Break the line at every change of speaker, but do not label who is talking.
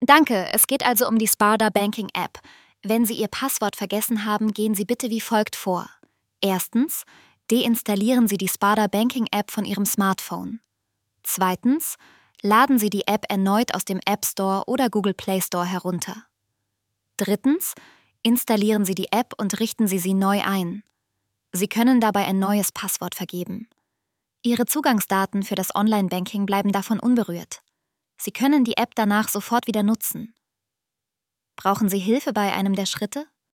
Danke, es geht also um die Sparda Banking App. Wenn Sie Ihr Passwort vergessen haben, gehen Sie bitte wie folgt vor. Erstens, deinstallieren Sie die Sparda Banking App von Ihrem Smartphone. Zweitens, laden Sie die App erneut aus dem App Store oder Google Play Store herunter. Drittens, installieren Sie die App und richten Sie sie neu ein. Sie können dabei ein neues Passwort vergeben. Ihre Zugangsdaten für das Online-Banking bleiben davon unberührt. Sie können die App danach sofort wieder nutzen. Brauchen Sie Hilfe bei einem der Schritte?